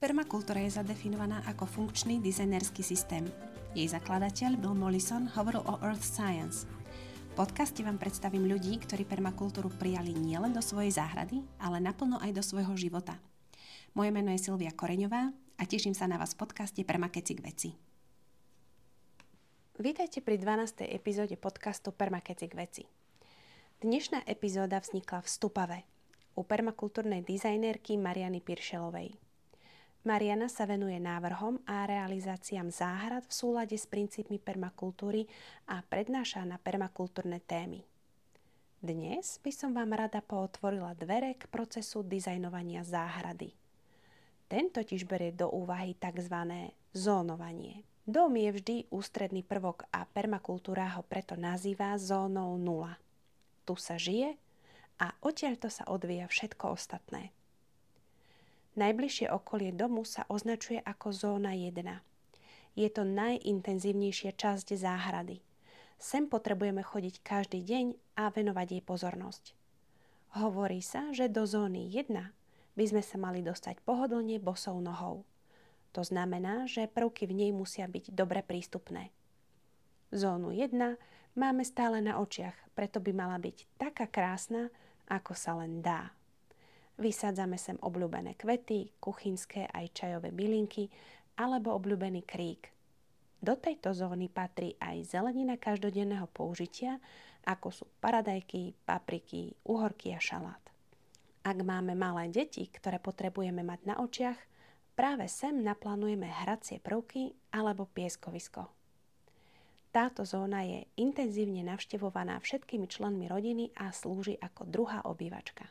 Permakultúra je zadefinovaná ako funkčný dizajnerský systém. Jej zakladateľ Bill Mollison hovoril o Earth Science. V podcaste vám predstavím ľudí, ktorí permakultúru prijali nielen do svojej záhrady, ale naplno aj do svojho života. Moje meno je Silvia Koreňová a teším sa na vás v podcaste Permakeci k veci. Vítajte pri 12. epizóde podcastu Permakeci k veci. Dnešná epizóda vznikla v Stupave u permakultúrnej dizajnérky Mariany Piršelovej. Mariana sa venuje návrhom a realizáciám záhrad v súlade s princípmi permakultúry a prednáša na permakultúrne témy. Dnes by som vám rada pootvorila dvere k procesu dizajnovania záhrady. Ten totiž berie do úvahy tzv. Zónovanie. Dom je vždy ústredný prvok a permakultúra ho preto nazýva zónou 0. Tu sa žije a odtiaľto sa odvíja všetko ostatné. Najbližšie okolie domu sa označuje ako zóna 1. Je to najintenzívnejšia časť záhrady. Sem potrebujeme chodiť každý deň a venovať jej pozornosť. Hovorí sa, že do zóny 1 by sme sa mali dostať pohodlne bosou nohou. To znamená, že prvky v nej musia byť dobre prístupné. Zónu 1 máme stále na očiach, preto by mala byť taká krásna, ako sa len dá. Vysádzame sem obľúbené kvety, kuchynské aj čajové bylinky alebo obľúbený krík. Do tejto zóny patrí aj zelenina každodenného použitia, ako sú paradajky, papriky, uhorky a šalát. Ak máme malé deti, ktoré potrebujeme mať na očiach, práve sem naplánujeme hracie prvky alebo pieskovisko. Táto zóna je intenzívne navštevovaná všetkými členmi rodiny a slúži ako druhá obývačka.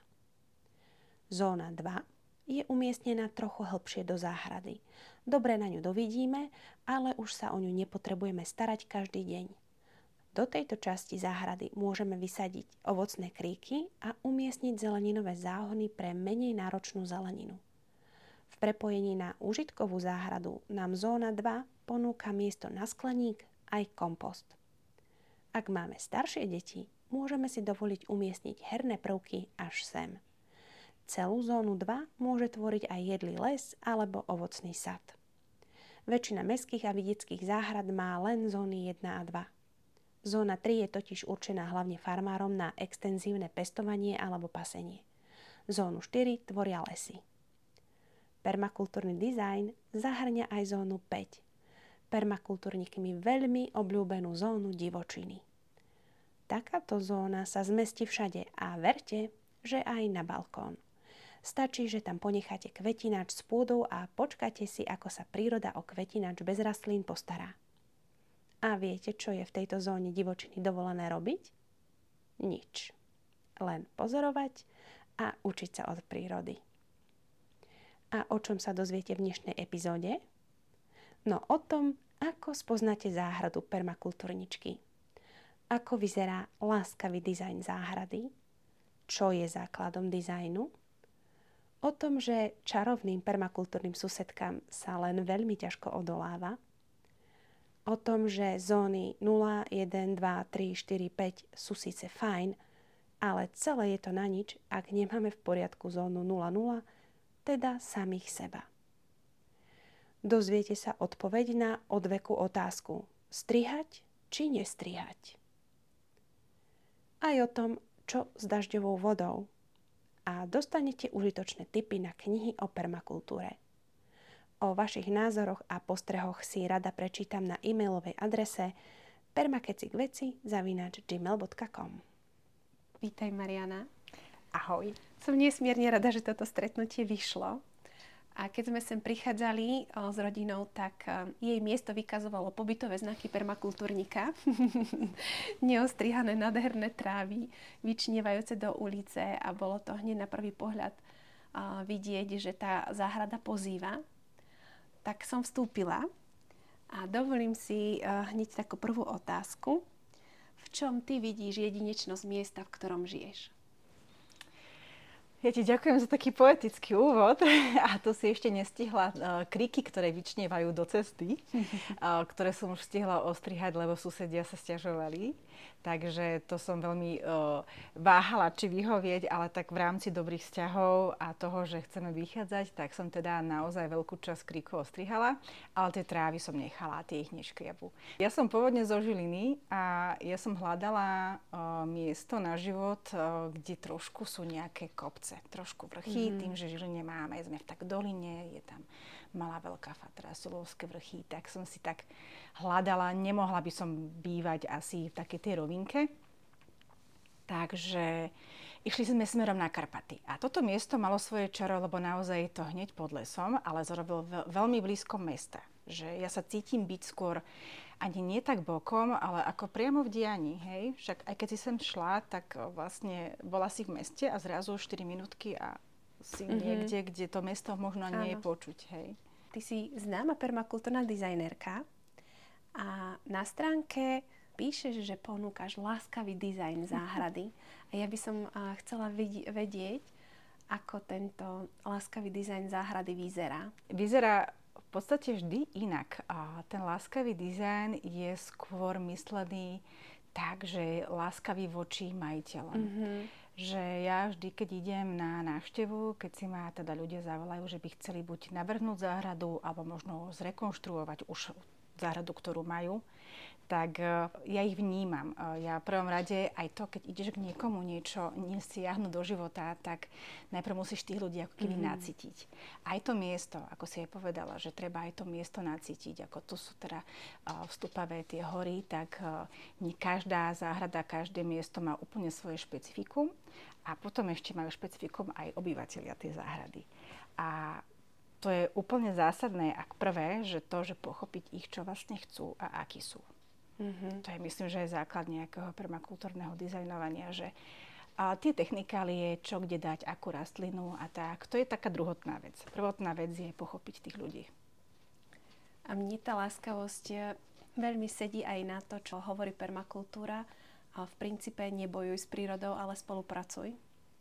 Zóna 2 je umiestnená trochu hlbšie do záhrady. Dobre na ňu dovidíme, ale už sa o ňu nepotrebujeme starať každý deň. Do tejto časti záhrady môžeme vysadiť ovocné kríky a umiestniť zeleninové záhony pre menej náročnú zeleninu. V prepojení na užitkovú záhradu nám zóna 2 ponúka miesto na skleník aj kompost. Ak máme staršie deti, môžeme si dovoliť umiestniť herné prvky až sem. Celú zónu 2 môže tvoriť aj jedlý les alebo ovocný sad. Väčšina mestských a vidieckých záhrad má len zóny 1 a 2. Zóna 3 je totiž určená hlavne farmárom na extenzívne pestovanie alebo pasenie. Zónu 4 tvoria lesy. Permakultúrny dizajn zahŕňa aj zónu 5. Permakultúrnikmi veľmi obľúbenú zónu divočiny. Takáto zóna sa zmestí všade a verte, že aj na balkón. Stačí, že tam ponecháte kvetinač s pôdou a počkáte si, ako sa príroda o kvetinač bez rastlín postará. A viete, čo je v tejto zóne divočiny dovolené robiť? Nič. Len pozorovať a učiť sa od prírody. A o čom sa dozviete v dnešnej epizóde? No o tom, ako spoznáte záhradu permakultúrničky. Ako vyzerá láskavý dizajn záhrady? Čo je základom dizajnu? O tom, že čarovným permakultúrnym susedkám sa len veľmi ťažko odoláva. O tom, že zóny 0, 1, 2, 3, 4, 5 sú síce fajn, ale celé je to na nič, ak nemáme v poriadku zónu 0,0, teda samých seba. Dozviete sa odpoveď na odvekú otázku: strihať či nestrihať? Aj o tom, čo s dažďovou vodou. A dostanete užitočné tipy na knihy o permakultúre. O vašich názoroch a postrehoch si rada prečítam na e-mailovej adrese permakecikveci@gmail.com. Vítaj, Mariana. Ahoj. Som nesmierne rada, že toto stretnutie vyšlo. A keď sme sem prichádzali s rodinou, tak jej miesto vykazovalo pobytové znaky permakultúrnika. Neostrihané nádherné trávy, vyčnievajúce do ulice a bolo to hneď na prvý pohľad vidieť, že tá záhrada pozýva. Tak som vstúpila a dovolím si hneď takú prvú otázku. V čom ty vidíš jedinečnosť miesta, v ktorom žiješ? Ja ti ďakujem za taký poetický úvod a tu si ešte nestihla kríky, ktoré vyčnievajú do cesty, ktoré som už stihla ostrihať, lebo susedia sa sťažovali. Takže to som veľmi váhala, či vyhovieť, ale tak v rámci dobrých vzťahov a toho, že chceme vychádzať, tak som teda naozaj veľkú časť kríku ostrihala, ale tie trávy som nechala, tie ich neškriabu. Ja som pôvodne zo Žiliny a ja som hľadala miesto na život, kde trošku sú nejaké kopce, trošku vrchy, tým, že Žiline máme, sme v tak doline, je tam malá veľká fatra, Solovské vrchy, tak som si tak hľadala, nemohla by som bývať asi v takej tej rovinke. Takže išli sme smerom na Karpaty. A toto miesto malo svoje čaro, lebo naozaj je to hneď pod lesom, ale zároveň veľmi blízko mesta. Že ja sa cítim byť skôr ani nie tak bokom, ale ako priamo v dianí, hej. Však aj keď si sem šla, tak vlastne bola si v meste a zrazu 4 minútky a si niekde, kde to mesto možno nie je počuť, hej. Ty si známa permakultúrna dizajnérka a na stránke píšeš, že ponúkaš láskavý dizajn záhrady. A ja by som chcela vedieť, ako tento láskavý dizajn záhrady vyzerá. Vyzerá v podstate vždy inak. A ten láskavý dizajn je skôr myslený tak, že je láskavý voči majiteľom. Že ja vždy, keď idem na návštevu, keď si ma teda ľudia zavolajú, že by chceli buď navrhnúť záhradu, alebo možno zrekonštruovať už záhradu, ktorú majú, tak ja ich vnímam. Ja v prvom rade aj to, keď ideš k niekomu niečo nesiahnuť do života, tak najprv musíš tých ľudí ako keby nacítiť. Aj to miesto, ako si aj povedala, že treba aj to miesto nacítiť. Ako tu sú teda v Stupavé tie hory, tak nie každá záhrada, každé miesto má úplne svoje špecifikum a potom ešte majú špecifikum aj obyvatelia tej záhrady. A to je úplne zásadné, ak prvé, že pochopiť ich, čo vlastne chcú a akí sú. To je, myslím, že je základ nejakého permakultúrneho dizajnovania, že tie technikálie, čo kde dať, akú rastlinu a tak, to je taká druhotná vec. Prvotná vec je pochopiť tých ľudí. A mne tá láskavosť veľmi sedí aj na to, čo hovorí permakultúra. A v princípe nebojuj s prírodou, ale spolupracuj.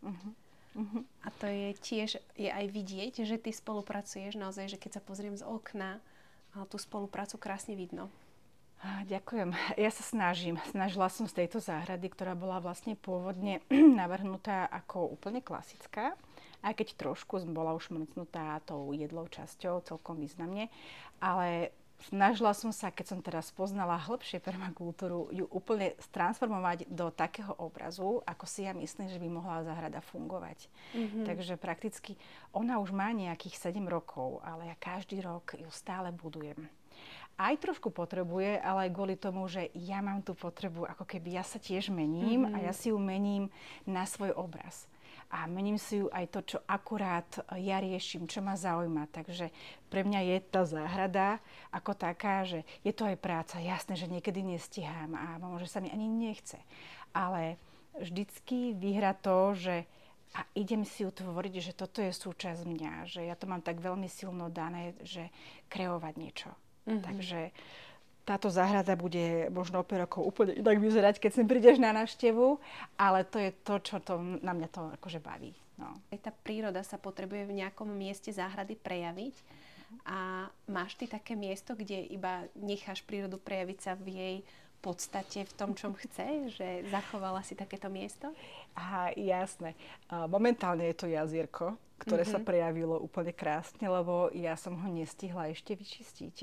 A to je tiež aj vidieť, že ty spolupracuješ naozaj, že keď sa pozriem z okna, tú spoluprácu krásne vidno. Ďakujem. Ja sa snažím. Snažila som z tejto záhrady, ktorá bola vlastne pôvodne navrhnutá ako úplne klasická, aj keď trošku bola už mrcnutá tou jedlou časťou, celkom významne, ale snažila som sa, keď som teraz poznala hĺbšie permakultúru, ju úplne transformovať do takého obrazu, ako si ja myslím, že by mohla záhrada fungovať. Takže prakticky ona už má nejakých 7 rokov, ale ja každý rok ju stále budujem. Aj trošku potrebuje, ale aj kvôli tomu, že ja mám tú potrebu, ako keby ja sa tiež mením a ja si ju mením na svoj obraz. A mením si ju aj to, čo akurát ja riešim, čo ma zaujíma. Takže pre mňa je tá záhrada ako taká, že je to aj práca. Jasné, že niekedy nestíham a možno sa mi ani nechce. Ale vždycky vyhra to, že a idem si ju tvoriť, že toto je súčasť mňa. Že ja to mám tak veľmi silno dané, že kreovať niečo. Takže táto záhrada bude možno o 5 rokov úplne inak vyzerať, keď sem prídeš na návštevu, ale to je to, čo na mňa to akože baví. No. Tá príroda sa potrebuje v nejakom mieste záhrady prejaviť a máš ty také miesto, kde iba necháš prírodu prejaviť sa v jej podstate, v tom, čom chce, že zachovala si takéto miesto? Aha, jasné. Momentálne je to jazierko, ktoré sa prejavilo úplne krásne, lebo ja som ho nestihla ešte vyčistiť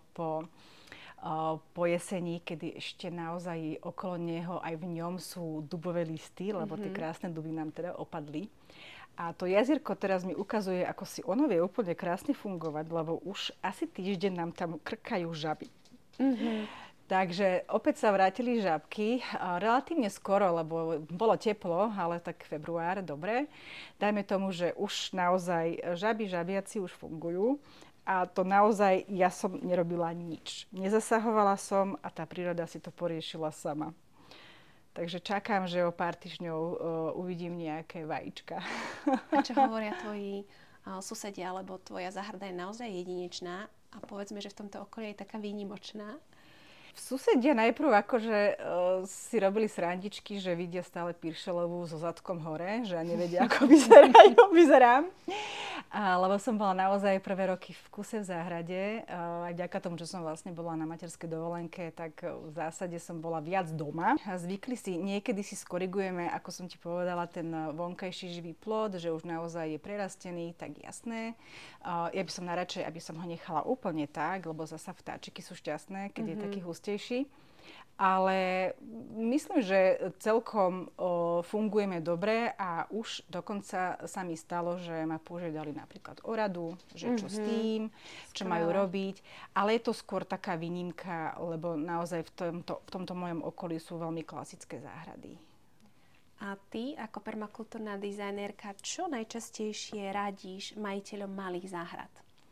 po jeseni, kedy ešte naozaj okolo neho aj v ňom sú dubové listy, lebo tie krásne duby nám teda opadli. A to jazierko teraz mi ukazuje, ako si ono vie úplne krásne fungovať, lebo už asi týždeň nám tam krkajú žaby. Takže opäť sa vrátili žabky, relatívne skoro, lebo bolo teplo, ale tak február, dobre. Dajme tomu, že už naozaj žabiaci už fungujú a to naozaj ja som nerobila nič. Nezasahovala som a tá príroda si to poriešila sama. Takže čakám, že o pár týždňov uvidím nejaké vajíčka. A čo hovoria tvoji susedia, lebo tvoja záhrada je naozaj jedinečná a povedzme, že v tomto okolí je taká výnimočná? Susedia najprv akože si robili srandičky, že vidia stále Piršelovú so zadkom hore, že nevedia, ako vyzerám. Lebo som bola naozaj prvé roky v kuse v záhrade. Aj vďaka tomu, že som vlastne bola na materskej dovolenke, tak v zásade som bola viac doma. Zvykli si, niekedy si skorigujeme, ako som ti povedala, ten vonkajší živý plod, že už naozaj je prerastený, tak jasné. Ja by som najradšej, aby som ho nechala úplne tak, lebo zasa vtáčiky sú šťastné, keď je taký hustejší. Ale myslím, že celkom fungujeme dobre a už dokonca sa mi stalo, že ma požiadali napríklad o radu, že čo s tým, čo majú robiť. Ale je to skôr taká výnimka, lebo naozaj v tomto mojom okolí sú veľmi klasické záhrady. A ty, ako permakultúrna dizajnérka, čo najčastejšie radíš majiteľom malých záhrad?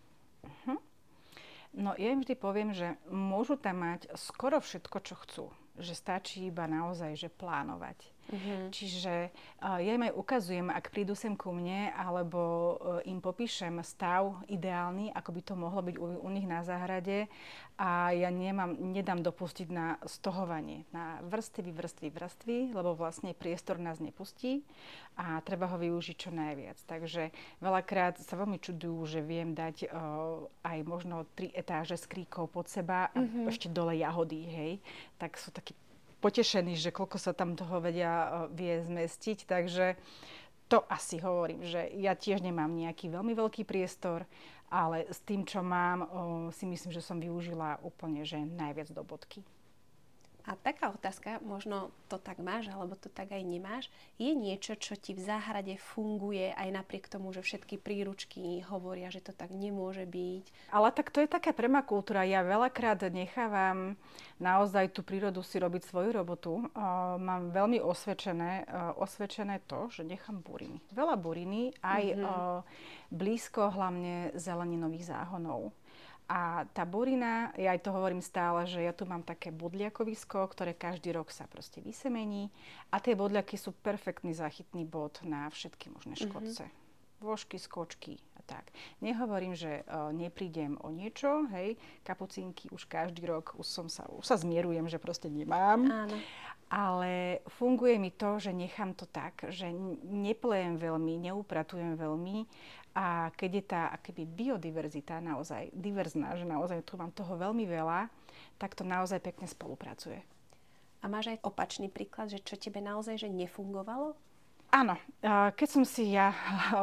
No ja im vždy poviem, že môžu tam mať skoro všetko, čo chcú. Že stačí iba naozaj, že plánovať. Čiže ja im aj ukazujem, ak prídu sem ku mne, alebo im popíšem stav ideálny, ako by to mohlo byť u nich na záhrade. A ja nedám dopustiť na stohovanie, na vrstvy, lebo vlastne priestor nás nepustí a treba ho využiť čo najviac. Takže veľakrát sa veľmi čudujú, že viem dať aj možno 3 etáže s kríkou pod seba a ešte dole jahody, hej. Tak sú takí potešení, že koľko sa tam toho vie zmestiť. Takže to asi hovorím, že ja tiež nemám nejaký veľmi veľký priestor, ale s tým, čo mám, si myslím, že som využila úplne že najviac do bodky. A taká otázka, možno to tak máš, alebo to tak aj nemáš, je niečo, čo ti v záhrade funguje aj napriek tomu, že všetky príručky hovoria, že to tak nemôže byť? Ale tak to je taká permakultúra. Ja veľakrát nechávam naozaj tú prírodu si robiť svoju robotu. Mám veľmi osvedčené to, že nechám buriny. Veľa buriny, aj blízko hlavne zeleninových záhonov. A tá burina, ja aj to hovorím stále, že ja tu mám také bodliakovisko, ktoré každý rok sa proste vysemení. A tie bodliaky sú perfektný záchytný bod na všetky možné škodce. Vložky, skočky a tak. Nehovorím, že neprídem o niečo, hej, kapucínky už každý rok, už sa zmierujem, že proste nemám. Áno. Ale funguje mi to, že nechám to tak, že neplejem veľmi, neupratujem veľmi. A keď je tá akoby biodiverzita naozaj diverzná, že naozaj tu mám toho veľmi veľa, tak to naozaj pekne spolupracuje. A máš aj opačný príklad, že čo tebe naozaj že nefungovalo? Áno. Keď som si ja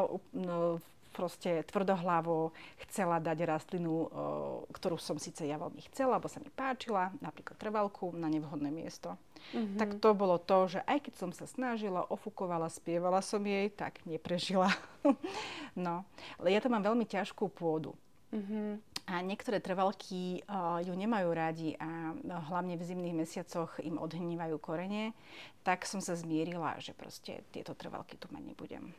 proste tvrdohlavo chcela dať rastlinu, ktorú som síce ja veľmi chcela, alebo sa mi páčila, napríklad trvalku, na nevhodné miesto. Tak to bolo to, že aj keď som sa snažila, ofúkovala, spievala som jej, tak neprežila. No, ale ja to mám veľmi ťažkú pôdu. A niektoré trvalky ju nemajú radi a hlavne v zimných mesiacoch im odhnívajú korene, tak som sa zmierila, že proste tieto trvalky tu mať nebudem.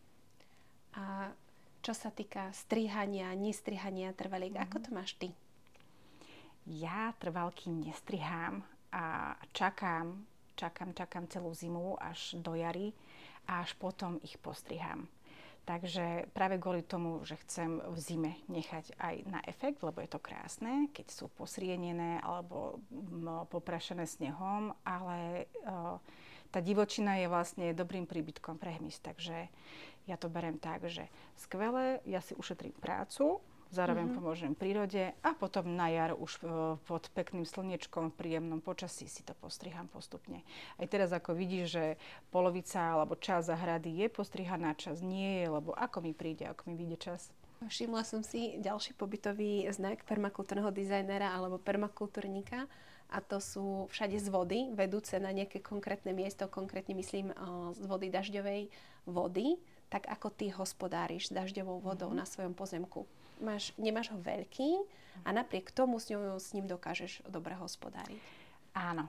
A čo sa týka strihania, nestrihania trvaliek, ako to máš ty? Ja trvalky nestrihám a čakám celú zimu až do jary a až potom ich postrihám. Takže práve kvôli tomu, že chcem v zime nechať aj na efekt, lebo je to krásne, keď sú posrienené alebo poprašené snehom, ale tá divočina je vlastne dobrým príbytkom pre hmyz, takže ja to beriem tak, že skvelé, ja si ušetrím prácu, zároveň pomôžem prírode a potom na jar už pod pekným slniečkom, v príjemnom počasí si to postrihám postupne. Aj teraz ako vidíš, že polovica alebo časť záhrady je postrihaná, časť nie je, lebo ako mi vyjde čas. Všimla som si ďalší pobytový znak permakultúrneho dizajnera alebo permakultúrnika a to sú všade z vody, vedúce na nejaké konkrétne miesto, konkrétne myslím z vody dažďovej vody. Tak ako ty hospodáriš s dažďovou vodou na svojom pozemku. Nemáš ho veľký a napriek tomu s ním dokážeš dobre hospodáriť. Áno.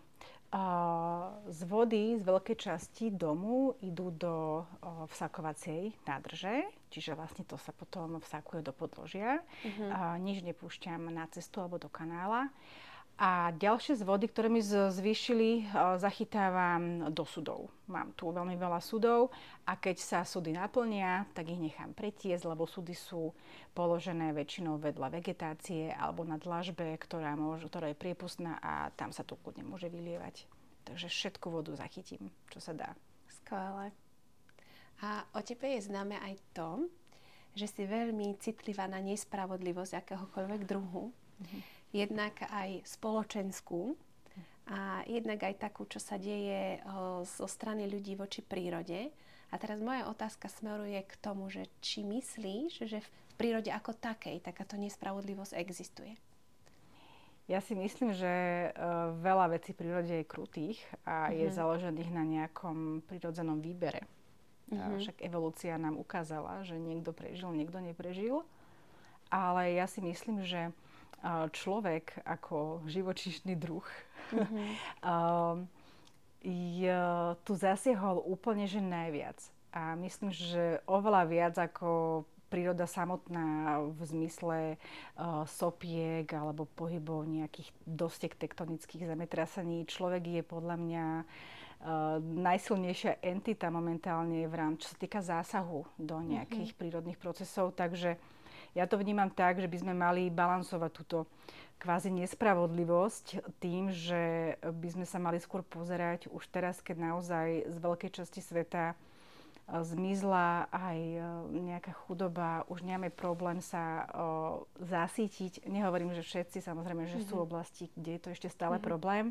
Z vody z veľkej časti domu idú do vsakovacej nádrže, čiže vlastne to sa potom vsakuje do podložia. Nič nepúšťam na cestu alebo do kanála. A ďalšie z vody, ktoré mi zvýšili, zachytávam do sudov. Mám tu veľmi veľa sudov a keď sa sudy naplnia, tak ich nechám pretiesť, lebo sudy sú položené väčšinou vedľa vegetácie alebo na dlažbe, ktorá je priepustná a tam sa to kľudne môže vylievať. Takže všetku vodu zachytím, čo sa dá. Skvelé. A o tebe je známe aj to, že si veľmi citlivá na nespravodlivosť akéhokoľvek druhu. Jednak aj spoločenskú a jednak aj takú, čo sa deje zo strany ľudí voči prírode. A teraz moja otázka smeruje k tomu, že či myslíš, že v prírode ako takej takáto nespravodlivosť existuje? Ja si myslím, že veľa vecí v prírode je krutých a je založených na nejakom prirodzenom výbere. Však evolúcia nám ukázala, že niekto prežil, niekto neprežil. Ale ja si myslím, že človek ako živočíšny druh tu zasiahol úplne že najviac. A myslím, že oveľa viac ako príroda samotná v zmysle sopiek alebo pohybov nejakých dostiek tektonických zemetrasaní. Človek je podľa mňa najsilnejšia entita momentálne v rámci, čo sa týka zásahu do nejakých prírodných procesov. Takže ja to vnímam tak, že by sme mali balansovať túto kvázi nespravodlivosť tým, že by sme sa mali skôr pozerať už teraz, keď naozaj z veľkej časti sveta zmizla aj nejaká chudoba, už nemáme problém sa zasítiť. Nehovorím, že všetci, samozrejme, že sú oblasti, kde je to ešte stále problém,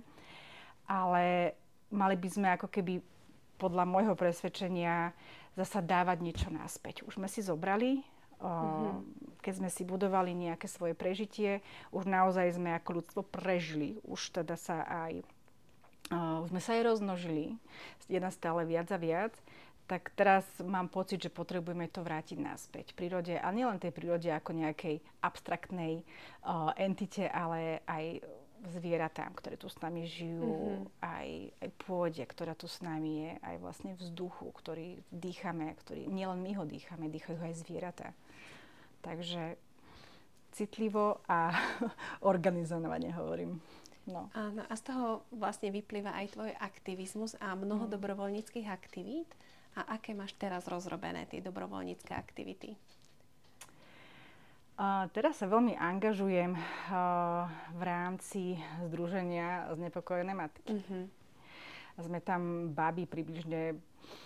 ale mali by sme ako keby podľa môjho presvedčenia zasa dávať niečo naspäť. Už sme si zobrali, keď sme si budovali nejaké svoje prežitie, už naozaj sme ako ľudstvo prežili, už teda sa aj sme sa aj rozmnožili, jedna stále viac a viac. Tak teraz mám pocit, že potrebujeme to vrátiť naspäť v prírode. A nielen tej prírode ako nejakej abstraktnej entite, ale aj zvieratám, ktoré tu s nami žijú, aj pôde, ktorá tu s nami je, aj vlastne vzduchu, ktorý dýchame, ktorý nielen my ho dýchame, dýchajú ho aj zvieratá. Takže citlivo a organizovane hovorím. No. Áno, a z toho vlastne vyplýva aj tvoj aktivizmus a mnoho dobrovoľníckych aktivít. A aké máš teraz rozrobené tie dobrovoľnícke aktivity? Teraz sa veľmi angažujem v rámci Združenia Znepokojené matky. Sme tam baby približne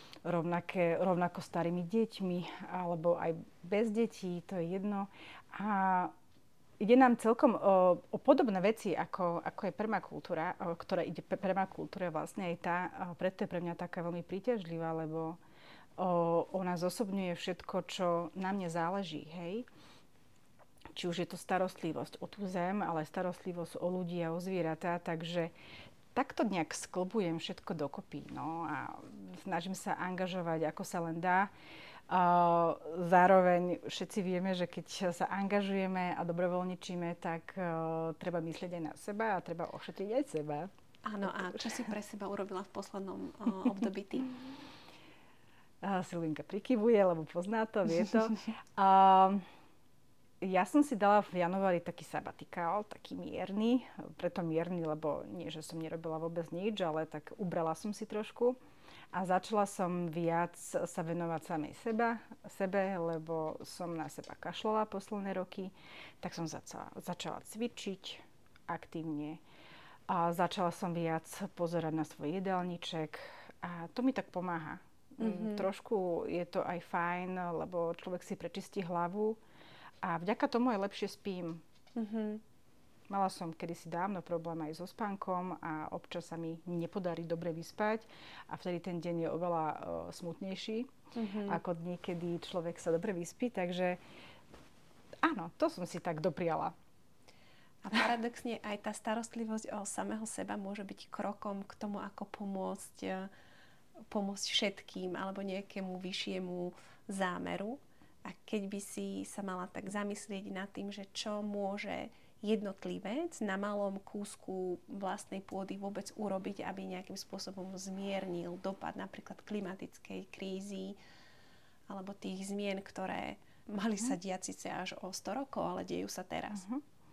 rovnako starými deťmi, alebo aj bez detí, to je jedno. A ide nám celkom o podobné veci, ako je permakultúra, ktorá ide permakultúra vlastne aj tá, preto je pre mňa taká veľmi príťažlivá, lebo ona zosobňuje všetko, čo na mne záleží, hej. Či už je to starostlivosť o tú zem, ale starostlivosť o ľudí a o zvieratá, takže takto nejak sklbujem všetko dokopy, no a snažím sa angažovať, ako sa len dá. Zároveň všetci vieme, že keď sa angažujeme a dobrovoľničíme, tak treba myslieť aj na seba a treba ošetriť aj seba. Áno, a čo si pre seba urobila v poslednom období ty? Silvinka prikyvuje, lebo pozná to, vie to. Ja som si dala v januári taký sabatikál, taký mierny. Preto mierny, lebo nie, že som nerobila vôbec nič, ale tak ubrala som si trošku. A začala som viac sa venovať samej sebe, lebo som na seba kašľala posledné roky. Tak som začala cvičiť aktívne. A začala som viac pozerať na svoj jedálniček. A to mi tak pomáha. Trošku je to aj fajn, lebo človek si prečistí hlavu. A vďaka tomu aj lepšie spím. Mala som kedysi dávno problém aj so spánkom a občas sa mi nepodarí dobre vyspať a vtedy ten deň je oveľa smutnejší ako dní, kedy človek sa dobre vyspí. Takže áno, to som si tak dopriala. A paradoxne aj tá starostlivosť o samého seba môže byť krokom k tomu, ako pomôcť všetkým alebo nejakému vyššiemu zámeru. A keď by si sa mala tak zamyslieť nad tým, že čo môže jednotlivec na malom kúsku vlastnej pôdy vôbec urobiť, aby nejakým spôsobom zmiernil dopad napríklad klimatickej krízy alebo tých zmien, ktoré mali sa diať síce až o 100 rokov, ale dejú sa teraz.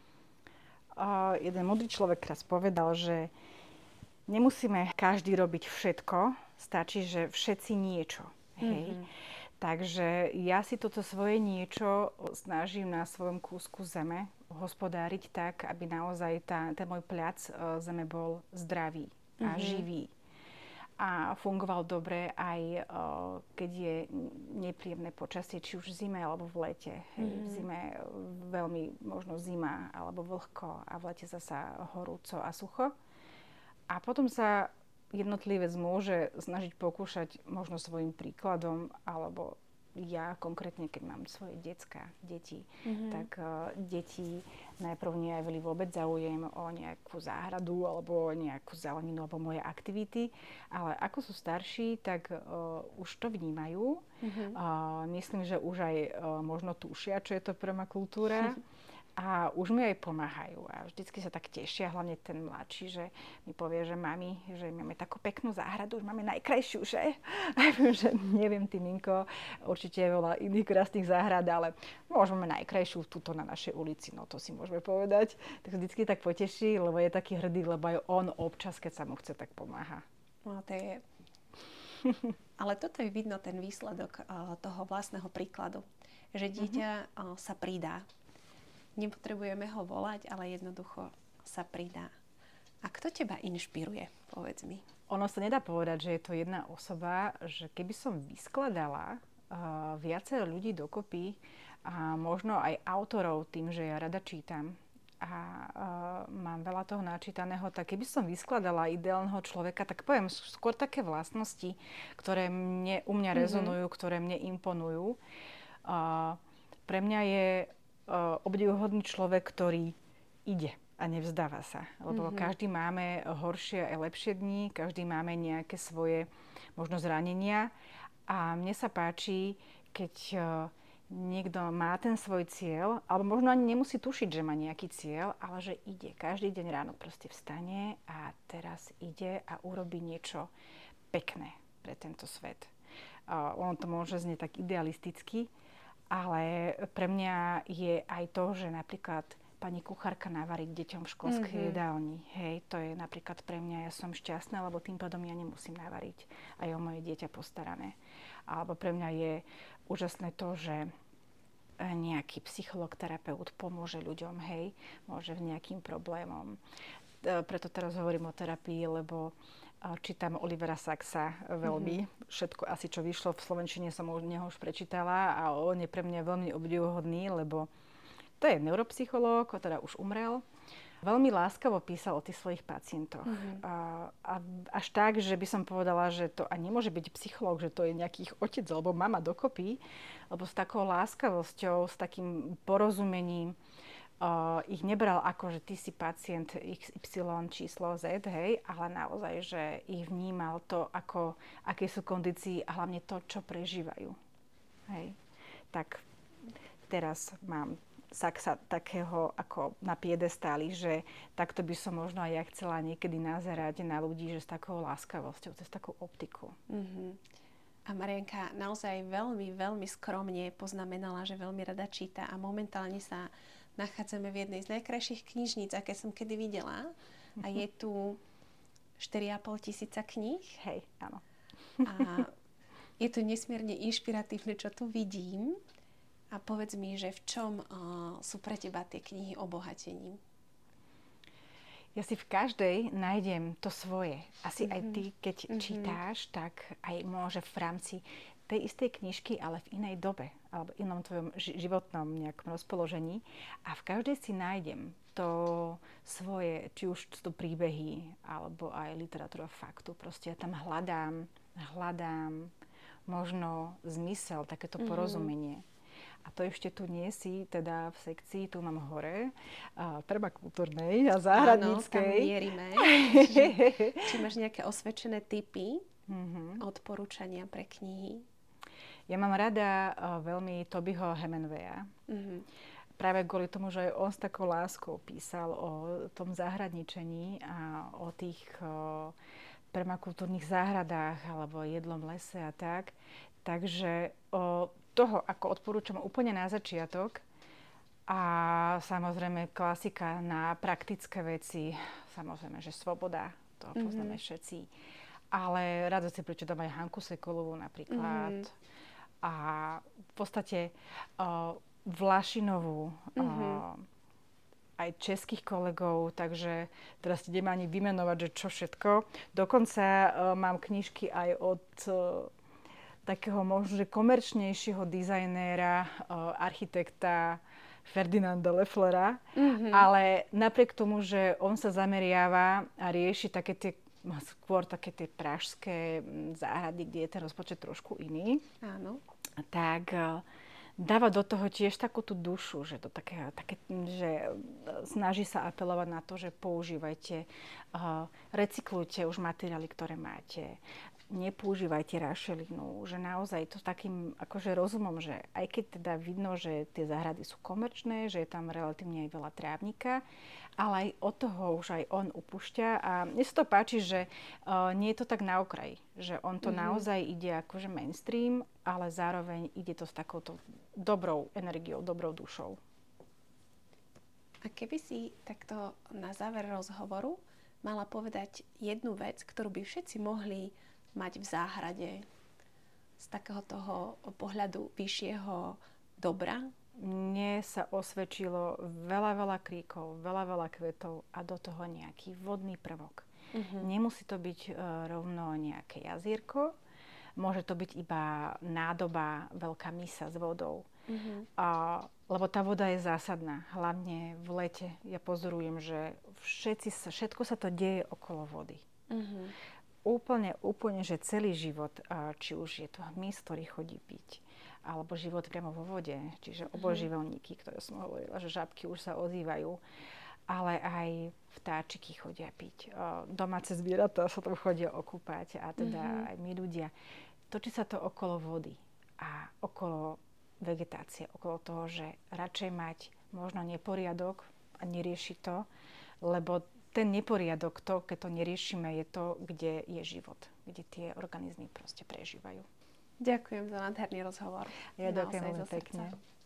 Jeden múdry človek raz povedal, že nemusíme každý robiť všetko, stačí, že všetci niečo. Hej. Takže ja si toto svoje niečo snažím na svojom kúsku zeme hospodáriť tak, aby naozaj ten môj pľac zeme bol zdravý a živý. a fungoval dobre aj keď je nepríjemné počasie, či už v zime alebo v lete. Hej. V zime veľmi možno zima alebo vlhko a v lete zasa horúco a sucho. A potom sa jednotlivec môže snažiť pokúšať možno svojím príkladom, alebo ja konkrétne, keď mám svoje deti, tak deti najprv nejavili vôbec záujem o nejakú záhradu alebo o nejakú zeleninu alebo moje aktivity, ale ako sú starší, tak už to vnímajú. Myslím, že už aj možno tušia, čo je to permakultúra. A už mi aj pomáhajú a vždycky sa tak tešia, hlavne ten mladší, že mi povie, že mami, že máme takú peknú záhradu, už máme najkrajšiu, že? A ja viem, že neviem, Timinko, určite je veľa iných krásnych záhrad, ale môžeme najkrajšiu tuto na našej ulici, no to si môžeme povedať. Tak vždycky tak poteší, lebo je taký hrdý, lebo aj on občas, keď sa mu chce, tak pomáha. No to je... Ale toto je vidno, ten výsledok toho vlastného príkladu, že dieťa sa pridá. Nepotrebujeme ho volať, ale jednoducho sa pridá. A kto teba inšpiruje, povedz mi? Ono sa nedá povedať, že je to jedna osoba, že keby som vyskladala viacero ľudí dokopy a možno aj autorov tým, že ja rada čítam a mám veľa toho načítaného, tak keby som vyskladala ideálneho človeka, tak poviem skôr také vlastnosti, ktoré u mňa rezonujú, ktoré mne imponujú. Pre mňa je obdivuhodný človek, ktorý ide a nevzdáva sa. Lebo každý máme horšie a lepšie dni, každý máme nejaké svoje možno zranenia. A mne sa páči, keď niekto má ten svoj cieľ, alebo možno ani nemusí tušiť, že má nejaký cieľ, ale že ide. Každý deň ráno proste vstane a teraz ide a urobí niečo pekné pre tento svet. Ono to môže znieť tak idealisticky, ale pre mňa je aj to, že napríklad pani kuchárka navarí deťom v školskej jedálni. Hej, to je napríklad pre mňa, ja som šťastná, lebo tým pádom ja nemusím navariť a je o moje dieťa postarané. Alebo pre mňa je úžasné to, že nejaký psychológ, terapeut pomôže ľuďom, hej, môže v nejakým problémom. Preto teraz hovorím o terapii, lebo čítam Olivera Saxa veľmi. Všetko asi, čo vyšlo v slovenčine, som u neho už prečítala a on je pre mňa veľmi obdivuhodný, lebo to je neuropsychológ, teda už umrel. Veľmi láskavo písal o tých svojich pacientoch. A až tak, že by som povedala, že to ani nemôže byť psychológ, že to je nejaký ich otec alebo mama dokopy, lebo s takou láskavosťou, s takým porozumením ich nebral ako, že ty si pacient XY číslo Z, hej, ale naozaj, že ich vnímal to, ako, aké sú kondícii a hlavne to, čo prežívajú. Hej. Tak teraz mám Saxa takého ako na piedestáli, že takto by som možno aj ja chcela niekedy nazerať na ľudí, že s takou láskavosťou, cez takú optiku. A Marianka naozaj veľmi, veľmi skromne poznamenala, že veľmi rada číta a momentálne sa nachádzame v jednej z najkrajších knižníc, aké som kedy videla. A je tu 4,5 tisíca kníh. Hej, áno. A je to nesmierne inšpiratívne, čo tu vidím. A povedz mi, že v čom sú pre teba tie knihy obohatením? Ja si v každej nájdem to svoje. Asi aj ty, keď čítáš, tak aj môže v rámci tej istej knižky, ale v inej dobe, alebo inom tvojom životnom nejakom rozpoložení. A v každej si nájdem to svoje, či už sú to príbehy, alebo aj literatúra faktu. Proste ja tam hľadám možno zmysel, takéto porozumenie. A to ešte tu nie si, teda v sekcii, tu mám hore, permakultúrnej a záhradníckej. Áno, tam mierime. Či máš nejaké osvedčené tipy, odporúčania pre knihy? Ja mám rada veľmi Tobyho Hemingwaya. Práve kvôli tomu, že aj on s takou láskou písal o tom záhradničení a o tých permakultúrnych záhradách alebo jedlom lese a tak. Takže toho, ako odporúčam úplne na začiatok a samozrejme klasika na praktické veci, samozrejme, že Svoboda, to poznáme všetci, ale rado si prečítam aj Hanku Sekulovú napríklad a v podstate Vlašinovú, aj aj českých kolegov, takže teraz idem ani vymenovať, že čo všetko. Dokonca mám knižky aj od takého možno, že komerčnejšieho dizajnéra, architekta Ferdinanda Loefflera, ale napriek tomu, že on sa zameriava a rieši skôr také tie pražské záhrady, kde je ten rozpočet trošku iný, Áno. tak dáva do toho tiež takú tú dušu, že že snaží sa apelovať na to, že používajte, recyklujte už materiály, ktoré máte, nepoužívajte rašelinu, že naozaj to takým akože rozumom, že aj keď teda vidno, že tie záhrady sú komerčné, že je tam relatívne aj veľa trávnika, ale aj od toho už aj on upúšťa a mne sa to páči, že nie je to tak na okraji, že on to naozaj ide akože mainstream, ale zároveň ide to s takouto dobrou energiou, dobrou dušou. A keby si takto na záver rozhovoru mala povedať jednu vec, ktorú by všetci mohli mať v záhrade z takého toho pohľadu vyššieho dobra? Mne sa osvedčilo veľa kríkov, veľa kvetov a do toho nejaký vodný prvok. Nemusí to byť rovno nejaké jazierko, môže to byť iba nádoba, veľká misa s vodou. Lebo tá voda je zásadná, hlavne v lete. Ja pozorujem, že všetko sa to deje okolo vody. Úplne, že celý život, či už je to hmyz, ktorý chodí piť, alebo život priamo vo vode, čiže obojživelníky, ktoré som hovorila, že žabky už sa ozývajú, ale aj vtáčiky chodia piť. Domáce zvieratá sa tam chodia okúpať a teda aj my ľudia. Točí sa to okolo vody a okolo vegetácie, okolo toho, že radšej mať možno neporiadok a neriešiť to, lebo ten neporiadok, keď to neriešime, je to, kde je život, kde tie organizmy proste prežívajú. Ďakujem za nádherný rozhovor. Ja ďakujem veľmi pekne.